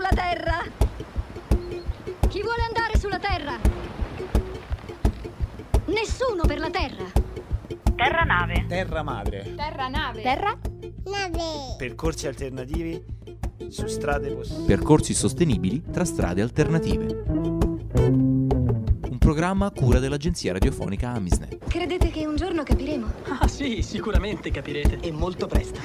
sulla Terra? Chi vuole andare sulla Terra? Nessuno per la Terra. Terra nave. Terra madre. Terra nave. Terra nave. Percorsi alternativi su strade possibili. Percorsi sostenibili tra strade alternative. Un programma a cura dell'agenzia radiofonica Amisnet. Credete che un giorno capiremo? Ah sì, sicuramente capirete. E molto presto.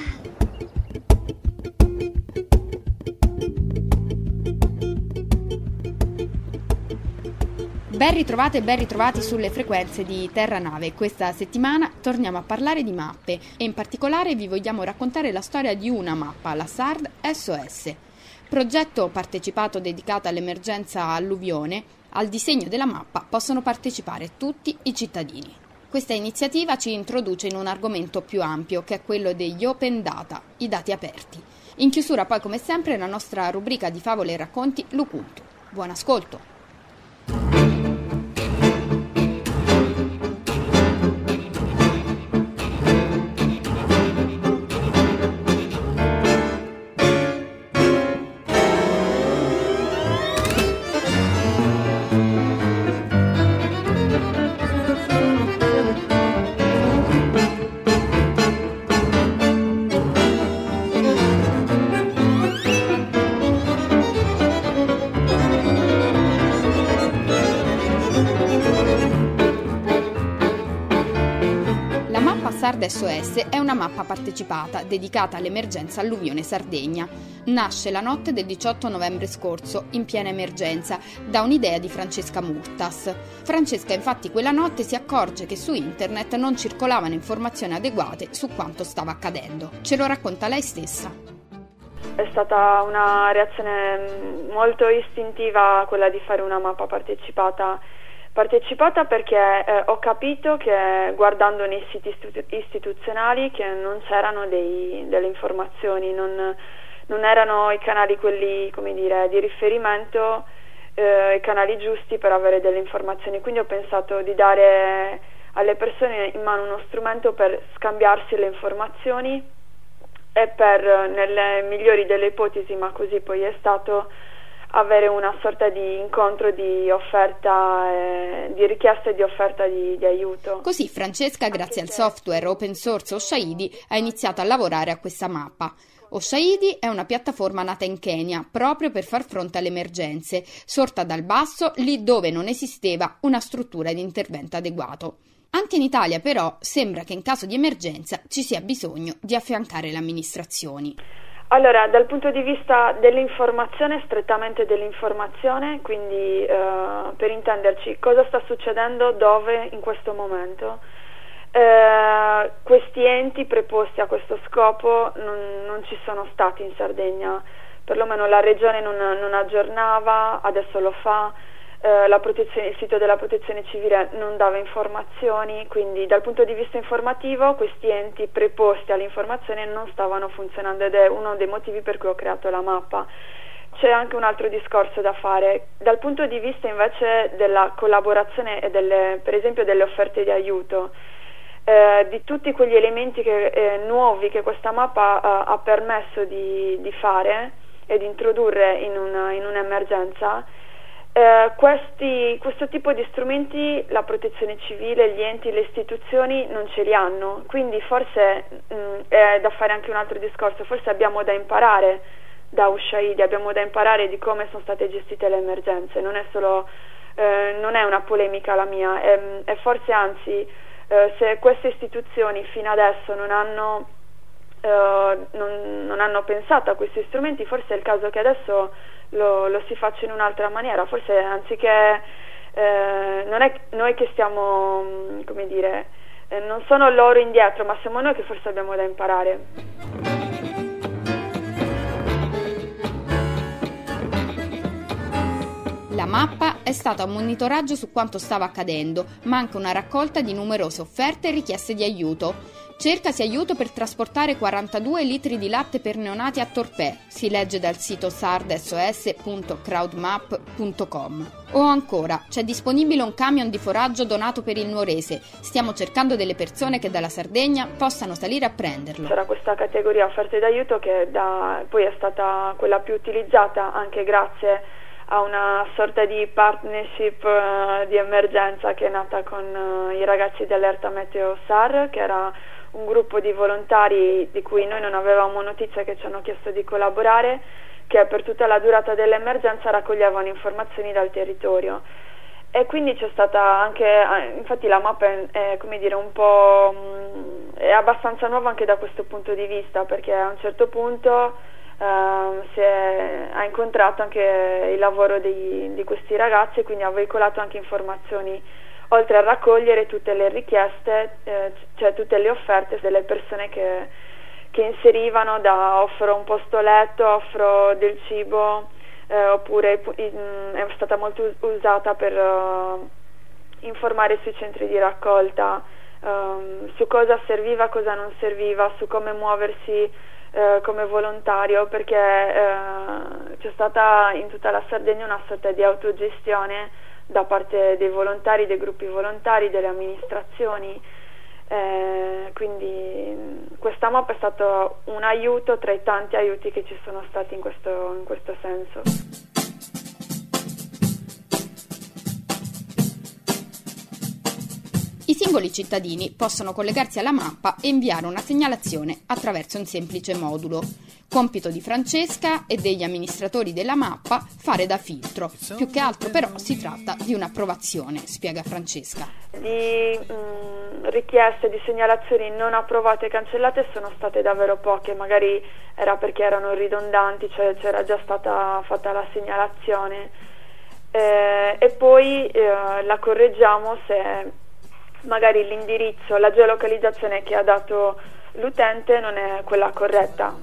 Ben ritrovate e ben ritrovati sulle frequenze di Terra Nave. Questa settimana torniamo a parlare di mappe e in particolare vi vogliamo raccontare la storia di una mappa, la SARD SOS. Progetto partecipato dedicato all'emergenza alluvione. Al disegno della mappa possono partecipare tutti i cittadini. Questa iniziativa ci introduce in un argomento più ampio, che è quello degli open data, i dati aperti. In chiusura poi, come sempre, la nostra rubrica di favole e racconti Lukuntu. Buon ascolto! SARD SOS è una mappa partecipata dedicata all'emergenza alluvione Sardegna. Nasce la notte del 18 novembre scorso, in piena emergenza, da un'idea di Francesca Murtas. Francesca infatti quella notte si accorge che su internet non circolavano informazioni adeguate su quanto stava accadendo. Ce lo racconta lei stessa. È stata una reazione molto istintiva quella di fare una mappa partecipata perché ho capito che guardando nei siti istituzionali che non c'erano delle informazioni, non erano i canali quelli, come dire, di riferimento, i canali giusti per avere delle informazioni. Quindi ho pensato di dare alle persone in mano uno strumento per scambiarsi le informazioni e per, nelle migliori delle ipotesi, ma così poi è stato, avere una sorta di incontro di offerta, di richiesta e di offerta di aiuto. Così Francesca, grazie al software open source Oshaidi, ha iniziato a lavorare a questa mappa. Oshaidi è una piattaforma nata in Kenya proprio per far fronte alle emergenze, sorta dal basso lì dove non esisteva una struttura di intervento adeguato. Anche in Italia però sembra che in caso di emergenza ci sia bisogno di affiancare le amministrazioni. Allora, dal punto di vista dell'informazione, strettamente dell'informazione, quindi per intenderci cosa sta succedendo dove in questo momento, questi enti preposti a questo scopo non ci sono stati in Sardegna, perlomeno la regione non aggiornava, adesso lo fa. Il sito della protezione civile non dava informazioni, quindi dal punto di vista informativo questi enti preposti all'informazione non stavano funzionando ed è uno dei motivi per cui ho creato la mappa. C'è anche un altro discorso da fare dal punto di vista invece della collaborazione e per esempio delle offerte di aiuto, di tutti quegli elementi nuovi che questa mappa ha permesso di fare e di introdurre in un'emergenza. Questo tipo di strumenti la protezione civile, gli enti, le istituzioni non ce li hanno, quindi forse è da fare anche un altro discorso, forse abbiamo da imparare da Oshaidi, abbiamo da imparare di come sono state gestite le emergenze, non è una polemica la mia, è forse anzi se queste istituzioni fino adesso non hanno pensato a questi strumenti, forse è il caso che adesso lo si faccia in un'altra maniera, forse anziché non è noi che stiamo, come dire, non sono loro indietro, ma siamo noi che forse abbiamo da imparare. La mappa è stata un monitoraggio su quanto stava accadendo, ma anche una raccolta di numerose offerte e richieste di aiuto. Cercasi aiuto per trasportare 42 litri di latte per neonati a Torpè, si legge dal sito sardsos.crowdmap.com. O ancora, c'è disponibile un camion di foraggio donato per il Nuorese, stiamo cercando delle persone che dalla Sardegna possano salire a prenderlo. C'era questa categoria offerte d'aiuto che poi è stata quella più utilizzata anche grazie a una sorta di partnership di emergenza che è nata con i ragazzi di Allerta Meteo SAR, che era un gruppo di volontari di cui noi non avevamo notizia, che ci hanno chiesto di collaborare, che per tutta la durata dell'emergenza raccoglievano informazioni dal territorio. E quindi c'è stata anche, infatti la mappa è come dire un po' è abbastanza nuova anche da questo punto di vista, perché a un certo punto ha incontrato anche il lavoro di questi ragazzi e quindi ha veicolato anche informazioni, oltre a raccogliere tutte le richieste, cioè tutte le offerte delle persone che inserivano, da offro un posto letto, offro del cibo, oppure è stata molto usata per informare sui centri di raccolta, su cosa serviva, cosa non serviva, su come muoversi come volontario, perché c'è stata in tutta la Sardegna una sorta di autogestione da parte dei volontari, dei gruppi volontari, delle amministrazioni, quindi questa mappa è stato un aiuto tra i tanti aiuti che ci sono stati in questo senso. I singoli cittadini possono collegarsi alla mappa e inviare una segnalazione attraverso un semplice modulo. Compito di Francesca e degli amministratori della mappa fare da filtro. Più che altro però si tratta di un'approvazione, spiega Francesca. Di richieste, di segnalazioni non approvate e cancellate sono state davvero poche, magari era perché erano ridondanti, cioè c'era già stata fatta la segnalazione e poi la correggiamo se magari l'indirizzo, la geolocalizzazione che ha dato l'utente non è quella corretta.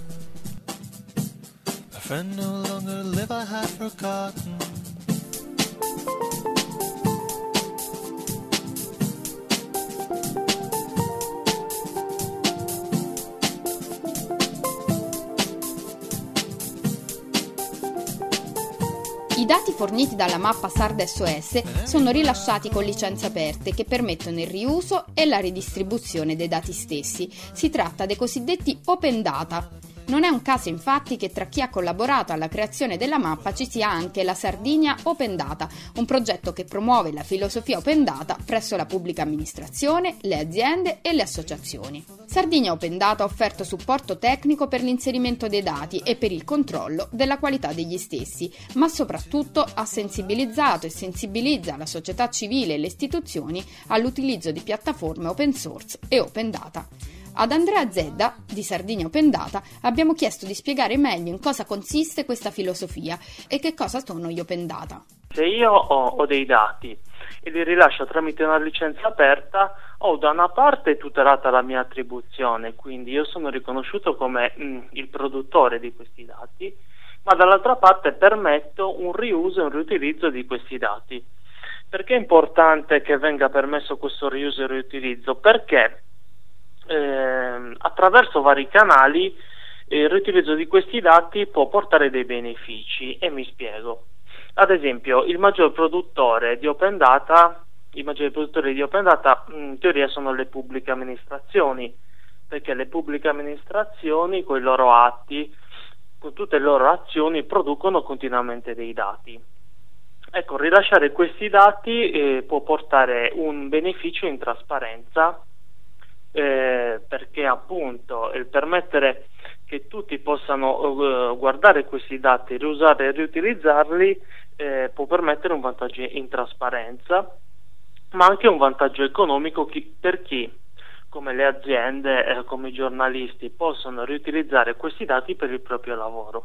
I dati forniti dalla mappa Sard SOS sono rilasciati con licenze aperte che permettono il riuso e la ridistribuzione dei dati stessi. Si tratta dei cosiddetti open data. Non è un caso infatti che tra chi ha collaborato alla creazione della mappa ci sia anche la Sardinia Open Data, un progetto che promuove la filosofia Open Data presso la pubblica amministrazione, le aziende e le associazioni. Sardinia Open Data ha offerto supporto tecnico per l'inserimento dei dati e per il controllo della qualità degli stessi, ma soprattutto ha sensibilizzato e sensibilizza la società civile e le istituzioni all'utilizzo di piattaforme open source e open data. Ad Andrea Zedda, di Sardinia Open Data, abbiamo chiesto di spiegare meglio in cosa consiste questa filosofia e che cosa sono gli open data. Se io ho dei dati e li rilascio tramite una licenza aperta, ho da una parte tutelata la mia attribuzione, quindi io sono riconosciuto come il produttore di questi dati, ma dall'altra parte permetto un riuso e un riutilizzo di questi dati. Perché è importante che venga permesso questo riuso e riutilizzo? Perché attraverso vari canali il riutilizzo di questi dati può portare dei benefici, e mi spiego. Ad esempio, i maggiori produttori di open data in teoria sono le pubbliche amministrazioni, perché le pubbliche amministrazioni con i loro atti, con tutte le loro azioni, producono continuamente dei dati. Ecco, rilasciare questi dati può portare un beneficio in trasparenza, perché appunto il permettere che tutti possano guardare questi dati, riusare e riutilizzarli può permettere un vantaggio in trasparenza, ma anche un vantaggio economico per chi, come le aziende, come i giornalisti, possono riutilizzare questi dati per il proprio lavoro.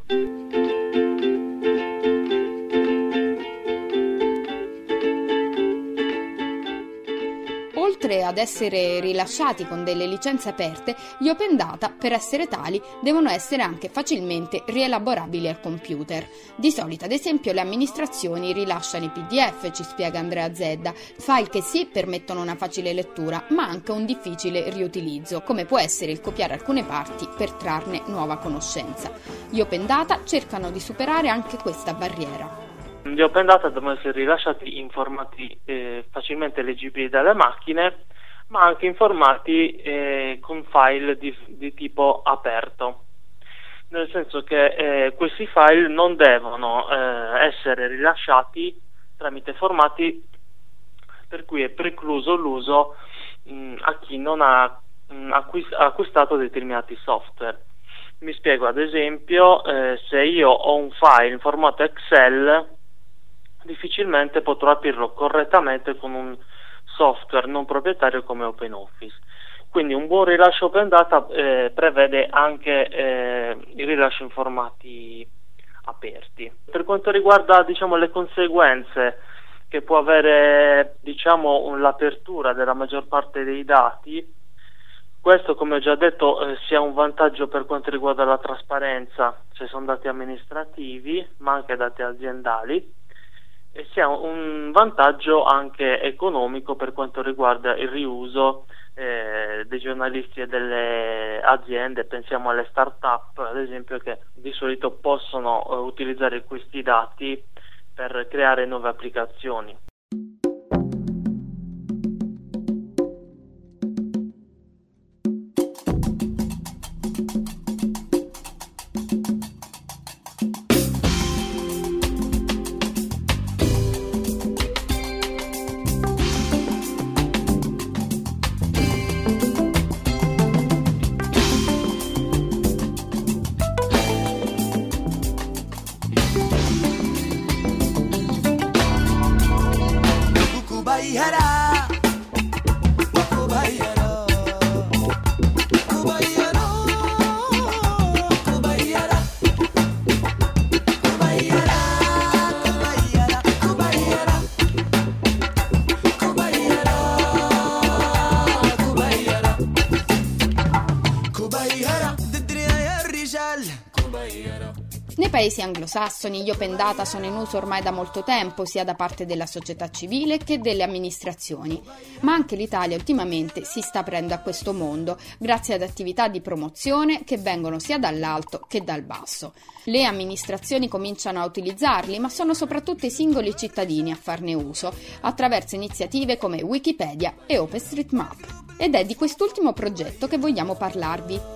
Oltre oltre ad essere rilasciati con delle licenze aperte, gli open data, per essere tali, devono essere anche facilmente rielaborabili al computer. Di solito, ad esempio, le amministrazioni rilasciano i PDF, ci spiega Andrea Zedda, file che sì permettono una facile lettura, ma anche un difficile riutilizzo, come può essere il copiare alcune parti per trarne nuova conoscenza. Gli open data cercano di superare anche questa barriera. Gli open data devono essere rilasciati in formati facilmente leggibili dalle macchine, ma anche in formati con file di tipo aperto, nel senso che questi file non devono essere rilasciati tramite formati per cui è precluso l'uso a chi non ha acquistato determinati software. Mi spiego, ad esempio, se io ho un file in formato Excel, difficilmente potrò aprirlo correttamente con un software non proprietario come OpenOffice. Quindi un buon rilascio open data prevede anche il rilascio in formati aperti. Per quanto riguarda, le conseguenze che può avere, l'apertura della maggior parte dei dati, questo, come ho già detto, sia un vantaggio per quanto riguarda la trasparenza, se sono dati amministrativi, ma anche dati aziendali, e sia un vantaggio anche economico per quanto riguarda il riuso dei giornalisti e delle aziende. Pensiamo alle start-up, ad esempio, che di solito possono utilizzare questi dati per creare nuove applicazioni. Nei paesi anglosassoni gli open data sono in uso ormai da molto tempo, sia da parte della società civile che delle amministrazioni, ma anche l'Italia ultimamente si sta aprendo a questo mondo, grazie ad attività di promozione che vengono sia dall'alto che dal basso. Le amministrazioni cominciano a utilizzarli, ma sono soprattutto i singoli cittadini a farne uso, attraverso iniziative come Wikipedia e OpenStreetMap. Ed è di quest'ultimo progetto che vogliamo parlarvi.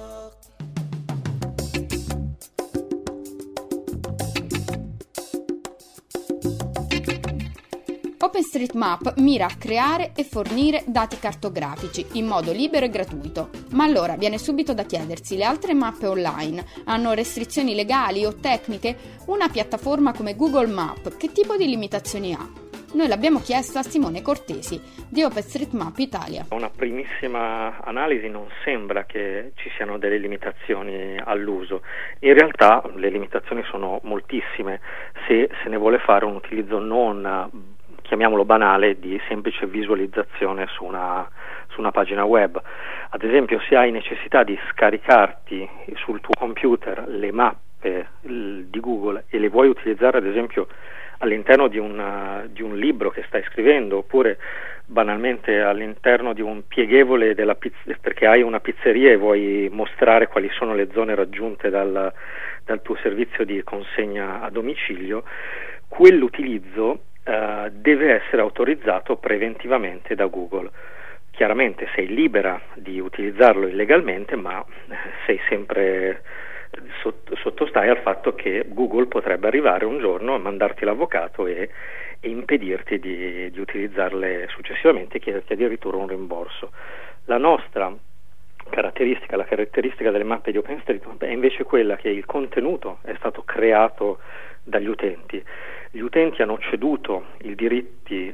OpenStreetMap mira a creare e fornire dati cartografici in modo libero e gratuito. Ma allora viene subito da chiedersi: le altre mappe online hanno restrizioni legali o tecniche? Una piattaforma come Google Map che tipo di limitazioni ha? Noi l'abbiamo chiesto a Simone Cortesi di OpenStreetMap Italia. Una primissima analisi non sembra che ci siano delle limitazioni all'uso. In realtà le limitazioni sono moltissime se se ne vuole fare un utilizzo non, chiamiamolo banale, di semplice visualizzazione su una pagina web. Ad esempio, se hai necessità di scaricarti sul tuo computer le mappe di Google e le vuoi utilizzare, ad esempio, all'interno di un libro che stai scrivendo, oppure banalmente all'interno di un pieghevole perché hai una pizzeria e vuoi mostrare quali sono le zone raggiunte dal tuo servizio di consegna a domicilio, quell'utilizzo deve essere autorizzato preventivamente da Google. Chiaramente sei libera di utilizzarlo illegalmente, ma sei sempre sottostai al fatto che Google potrebbe arrivare un giorno a mandarti l'avvocato e impedirti di utilizzarle successivamente e chiederti addirittura un rimborso. La caratteristica delle mappe di OpenStreetMap è invece quella che il contenuto è stato creato dagli utenti. Gli utenti hanno ceduto i diritti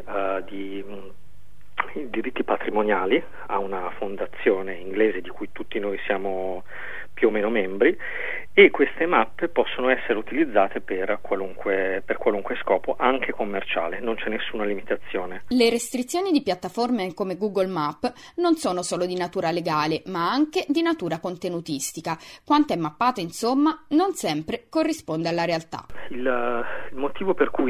patrimoniali a una fondazione inglese di cui tutti noi siamo più o meno membri, e queste mappe possono essere utilizzate per qualunque scopo, anche commerciale, non c'è nessuna limitazione. Le restrizioni di piattaforme come Google Maps non sono solo di natura legale, ma anche di natura contenutistica. Quanto è mappato, insomma, non sempre corrisponde alla realtà. Il motivo per cui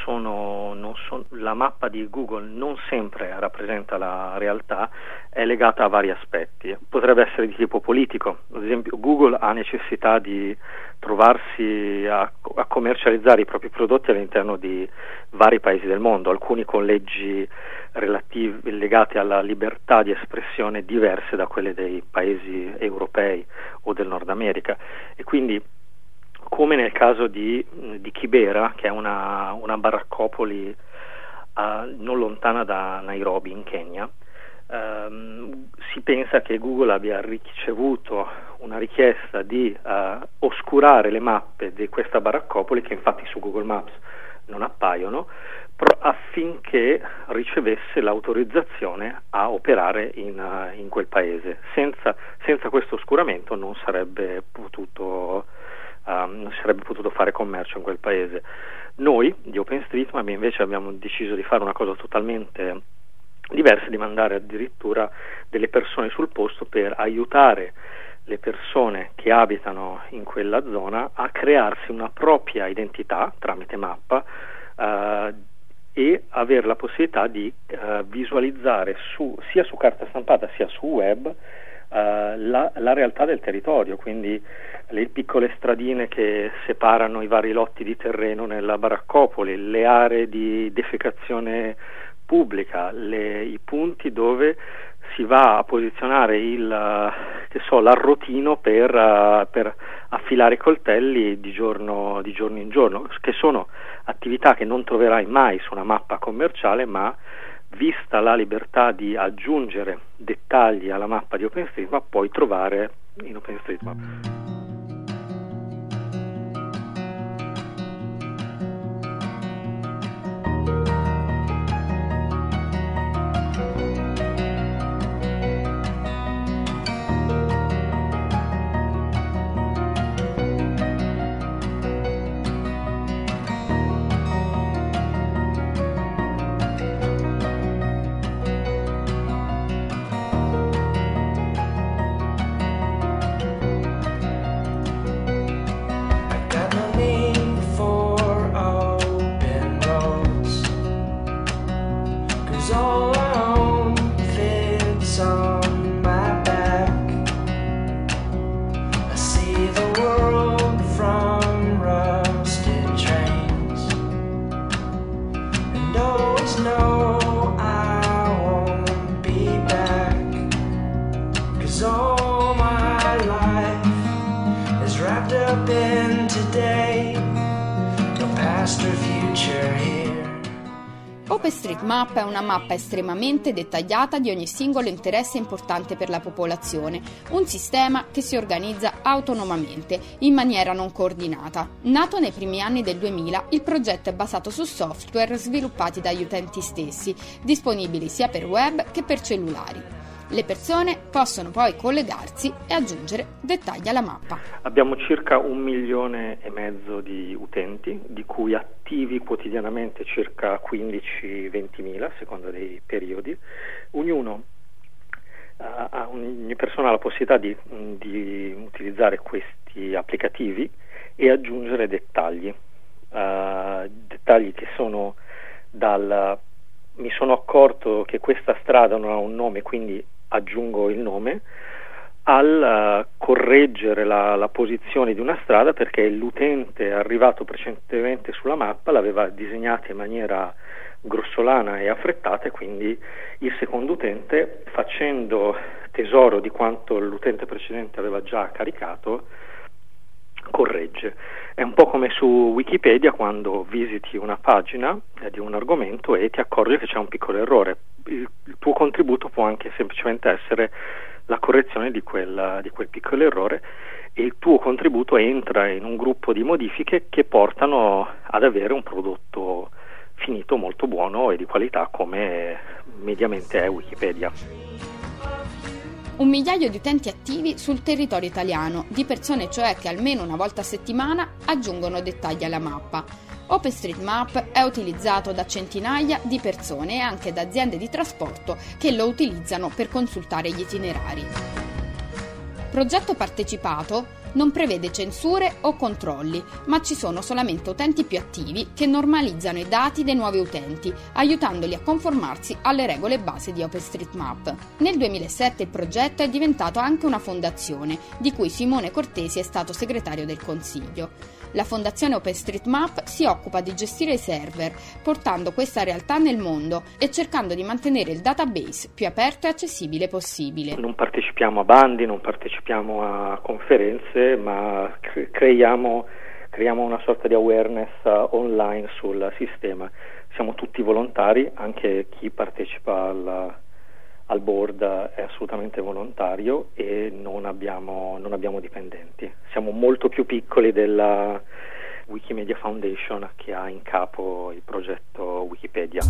la mappa di Google non sempre rappresenta la realtà è legata a vari aspetti. Potrebbe essere di tipo politico, ad esempio Google ha necessità di trovarsi a commercializzare i propri prodotti all'interno di vari paesi del mondo, alcuni con leggi legate alla libertà di espressione diverse da quelle dei paesi europei o del Nord America, e quindi, come nel caso di Kibera, che è una baraccopoli non lontana da Nairobi in Kenya, si pensa che Google abbia ricevuto una richiesta di oscurare le mappe di questa baraccopoli, che infatti su Google Maps non appaiono, affinché ricevesse l'autorizzazione a operare in quel paese. Senza questo oscuramento non si sarebbe potuto fare commercio in quel paese. Noi di OpenStreetMap invece abbiamo deciso di fare una cosa totalmente diversa, di mandare addirittura delle persone sul posto per aiutare le persone che abitano in quella zona a crearsi una propria identità tramite mappa e avere la possibilità di visualizzare sia su carta stampata sia su web la realtà del territorio, quindi le piccole stradine che separano i vari lotti di terreno nella baraccopoli, le aree di defecazione pubblica, i punti dove si va a posizionare l'arrotino per affilare i coltelli di giorno in giorno, che sono attività che non troverai mai su una mappa commerciale, ma vista la libertà di aggiungere dettagli alla mappa di OpenStreetMap, puoi trovare in OpenStreetMap. OpenStreetMap è una mappa estremamente dettagliata di ogni singolo interesse importante per la popolazione, un sistema che si organizza autonomamente, in maniera non coordinata. Nato nei primi anni del 2000, il progetto è basato su software sviluppati dagli utenti stessi, disponibili sia per web che per cellulari. Le persone possono poi collegarsi e aggiungere dettagli alla mappa. Abbiamo circa 1,5 milioni di utenti, di cui attivi quotidianamente circa 15-20 a seconda dei periodi. Ogni persona ha la possibilità di utilizzare questi applicativi e aggiungere dettagli che sono mi sono accorto che questa strada non ha un nome, quindi aggiungo il nome, al correggere la posizione di una strada, perché l'utente arrivato precedentemente sulla mappa l'aveva disegnata in maniera grossolana e affrettata, e quindi il secondo utente, facendo tesoro di quanto l'utente precedente aveva già caricato, corregge. È un po' come su Wikipedia, quando visiti una pagina di un argomento e ti accorgi che c'è un piccolo errore. Il tuo contributo può anche semplicemente essere la correzione di quel piccolo errore, e il tuo contributo entra in un gruppo di modifiche che portano ad avere un prodotto finito molto buono e di qualità, come mediamente è Wikipedia. 1 migliaio di utenti attivi sul territorio italiano, di persone cioè che almeno una volta a settimana aggiungono dettagli alla mappa. OpenStreetMap è utilizzato da centinaia di persone e anche da aziende di trasporto che lo utilizzano per consultare gli itinerari. Progetto partecipato non prevede censure o controlli, ma ci sono solamente utenti più attivi che normalizzano i dati dei nuovi utenti, aiutandoli a conformarsi alle regole base di OpenStreetMap. Nel 2007 il progetto è diventato anche una fondazione, di cui Simone Cortesi è stato segretario del Consiglio. La fondazione OpenStreetMap si occupa di gestire i server, portando questa realtà nel mondo e cercando di mantenere il database più aperto e accessibile possibile. Non partecipiamo a bandi, non partecipiamo a conferenze, ma creiamo una sorta di awareness online sul sistema. Siamo tutti volontari, anche chi partecipa al board è assolutamente volontario e non abbiamo dipendenti. Siamo molto più piccoli della Wikimedia Foundation, che ha in capo il progetto Wikipedia.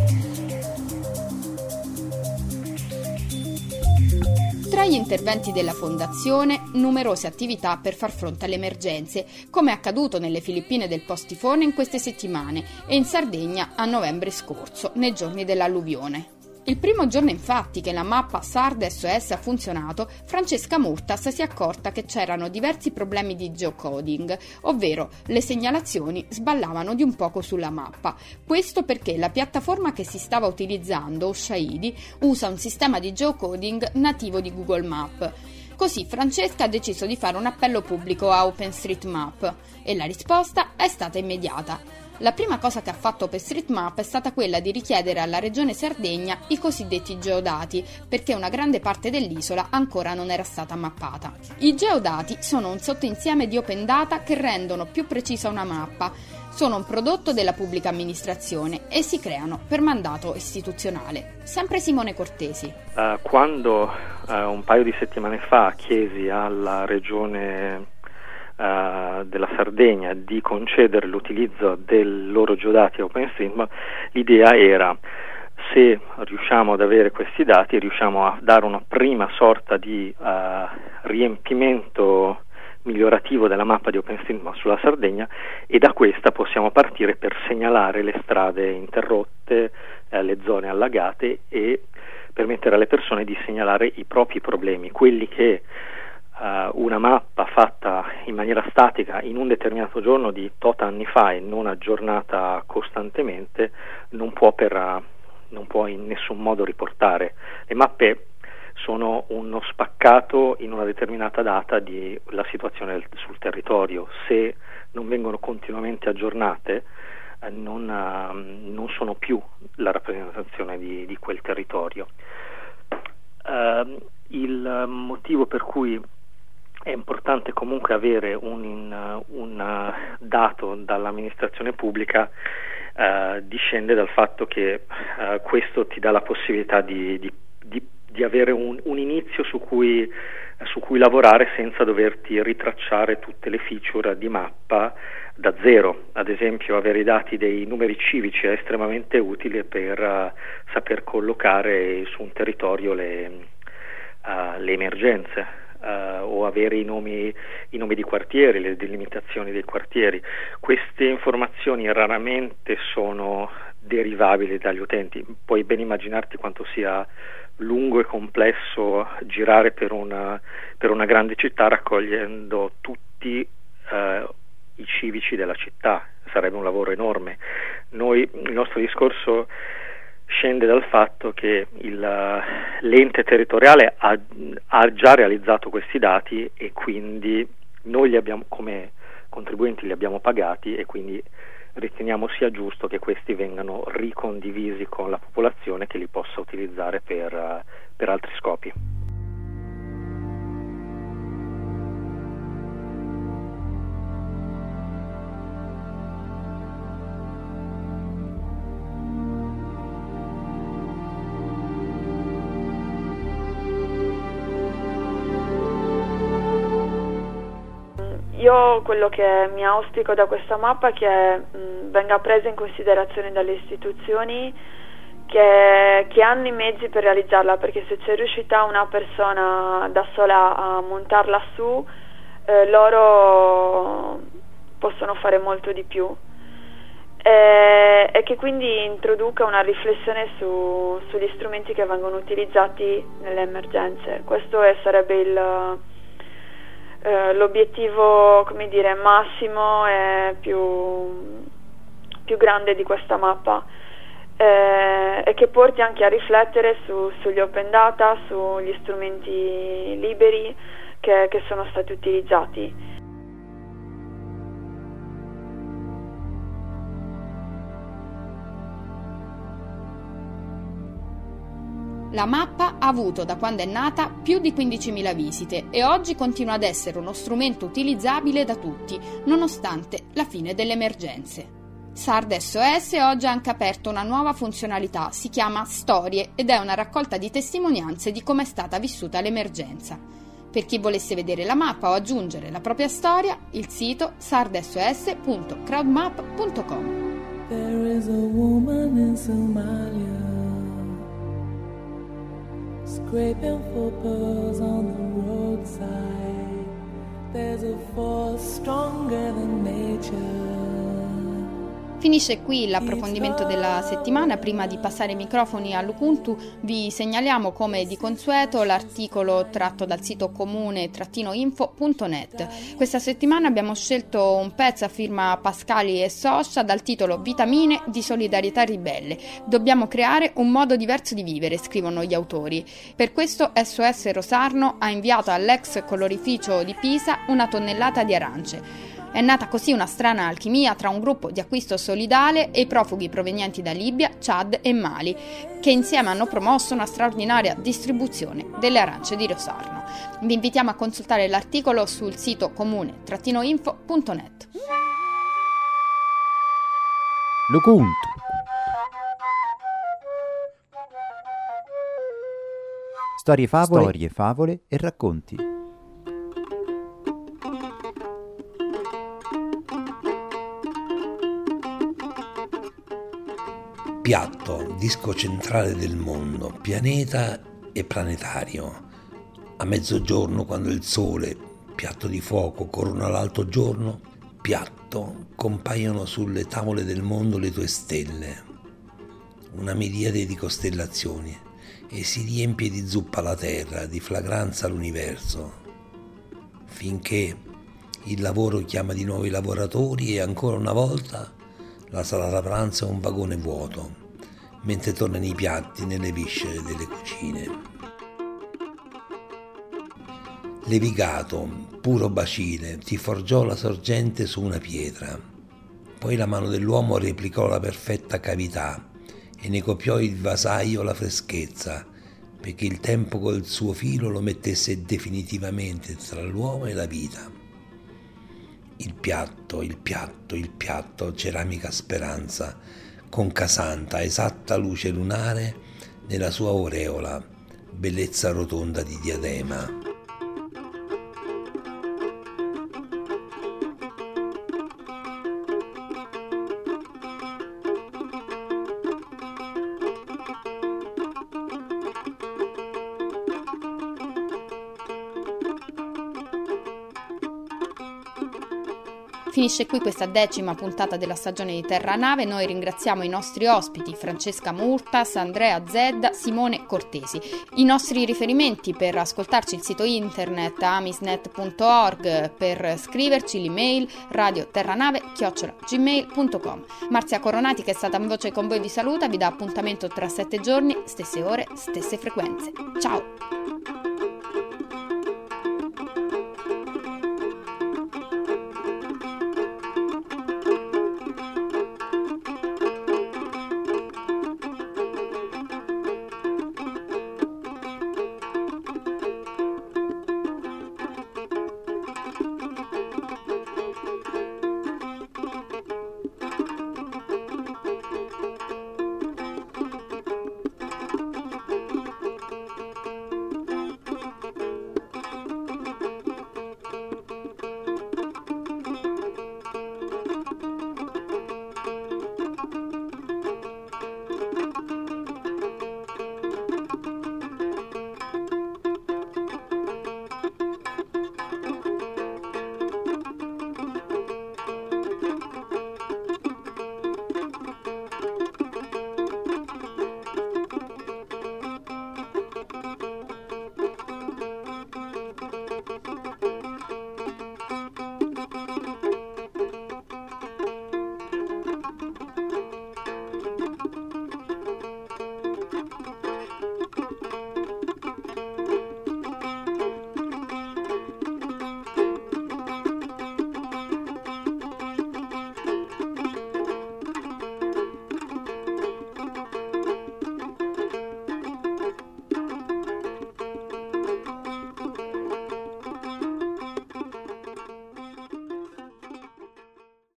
Tra gli interventi della Fondazione, numerose attività per far fronte alle emergenze, come è accaduto nelle Filippine del post-tifone in queste settimane e in Sardegna a novembre scorso, nei giorni dell'alluvione. Il primo giorno infatti che la mappa SARD SOS ha funzionato, Francesca Murtas si è accorta che c'erano diversi problemi di geocoding, ovvero le segnalazioni sballavano di un poco sulla mappa. Questo perché la piattaforma che si stava utilizzando, Shahidi, usa un sistema di geocoding nativo di Google Map. Così Francesca ha deciso di fare un appello pubblico a OpenStreetMap e la risposta è stata immediata. La prima cosa che ha fatto OpenStreetMap è stata quella di richiedere alla regione Sardegna i cosiddetti geodati, perché una grande parte dell'isola ancora non era stata mappata. I geodati sono un sottoinsieme di open data che rendono più precisa una mappa. Sono un prodotto della pubblica amministrazione e si creano per mandato istituzionale. Sempre Simone Cortesi. Quando un paio di settimane fa chiesi alla regione della Sardegna di concedere l'utilizzo del loro geodati a OpenStreetMap, l'idea era: se riusciamo ad avere questi dati, riusciamo a dare una prima sorta di riempimento migliorativo della mappa di OpenStreetMap sulla Sardegna, e da questa possiamo partire per segnalare le strade interrotte, le zone allagate, e permettere alle persone di segnalare i propri problemi, quelli che una mappa fatta in maniera statica in un determinato giorno di tot anni fa e non aggiornata costantemente non può in nessun modo riportare. Le mappe sono uno spaccato in una determinata data della situazione sul territorio. Se non vengono continuamente aggiornate non sono più la rappresentazione di quel territorio. Il motivo per cui è importante comunque avere un dato dall'amministrazione pubblica discende dal fatto che questo ti dà la possibilità di avere un inizio su cui lavorare senza doverti ritracciare tutte le feature di mappa da zero. Ad esempio, avere i dati dei numeri civici è estremamente utile per saper collocare su un territorio le emergenze. O avere i nomi di quartieri, le delimitazioni dei quartieri. Queste informazioni raramente sono derivabili dagli utenti. Puoi ben immaginarti quanto sia lungo e complesso girare per una grande città raccogliendo tutti i civici della città. Sarebbe un lavoro enorme. Il nostro discorso scende dal fatto che l'ente territoriale ha già realizzato questi dati e quindi noi li abbiamo, come contribuenti, li abbiamo pagati, e quindi riteniamo sia giusto che questi vengano ricondivisi con la popolazione che li possa utilizzare per altri scopi. Io quello che mi auspico da questa mappa è che venga presa in considerazione dalle istituzioni, che hanno i mezzi per realizzarla, perché se c'è riuscita una persona da sola a montarla su, loro possono fare molto di più, e che quindi introduca una riflessione sugli strumenti che vengono utilizzati nelle emergenze. Questo sarebbe l'obiettivo, come dire, massimo e più grande di questa mappa, e che porti anche a riflettere sugli open data, sugli strumenti liberi che sono stati utilizzati. La mappa ha avuto da quando è nata più di 15.000 visite e oggi continua ad essere uno strumento utilizzabile da tutti, nonostante la fine delle emergenze. SARD SOS oggi ha anche aperto una nuova funzionalità, si chiama Storie ed è una raccolta di testimonianze di come è stata vissuta l'emergenza. Per chi volesse vedere la mappa o aggiungere la propria storia, il sito sardsos.crowdmap.com. There is a woman in Somalia, scraping for pearls on the roadside. There's a force stronger than nature. Finisce qui l'approfondimento della settimana. Prima di passare i microfoni all'Ubuntu vi segnaliamo come di consueto l'articolo tratto dal sito comune-info.net. Questa settimana abbiamo scelto un pezzo a firma Pascali e Soscia dal titolo Vitamine di solidarietà ribelle. Dobbiamo creare un modo diverso di vivere, scrivono gli autori. Per questo SOS Rosarno ha inviato all'ex colorificio di Pisa una tonnellata di arance. È nata così una strana alchimia tra un gruppo di acquisto solidale e i profughi provenienti da Libia, Chad e Mali, che insieme hanno promosso una straordinaria distribuzione delle arance di Rosarno. Vi invitiamo a consultare l'articolo sul sito comune-info.net. L'Ubuntu. Storie, favole e racconti. Piatto, disco centrale del mondo, pianeta e planetario. A mezzogiorno, quando il sole, piatto di fuoco, corona l'alto giorno, piatto, compaiono sulle tavole del mondo le tue stelle. Una miriade di costellazioni, e si riempie di zuppa la terra, di flagranza l'universo, finché il lavoro chiama di nuovo i lavoratori e ancora una volta la sala da pranzo è un vagone vuoto, mentre tornano i piatti nelle viscere delle cucine. Levigato, puro bacile, ti forgiò la sorgente su una pietra. Poi la mano dell'uomo replicò la perfetta cavità e ne copiò il vasaio la freschezza, perché il tempo col suo filo lo mettesse definitivamente tra l'uomo e la vita. Il piatto, ceramica speranza, con casanta, esatta luce lunare nella sua aureola, bellezza rotonda di diadema. Finisce qui questa 10ª puntata della stagione di Terra Nave. Noi ringraziamo i nostri ospiti Francesca Murtas, Andrea Zedda, Simone Cortesi. I nostri riferimenti per ascoltarci: il sito internet amisnet.org, per scriverci l'email radioterranave@gmail.com. Marzia Coronati, che è stata in voce con voi, vi saluta, vi dà appuntamento tra 7 giorni, stesse ore, stesse frequenze. Ciao!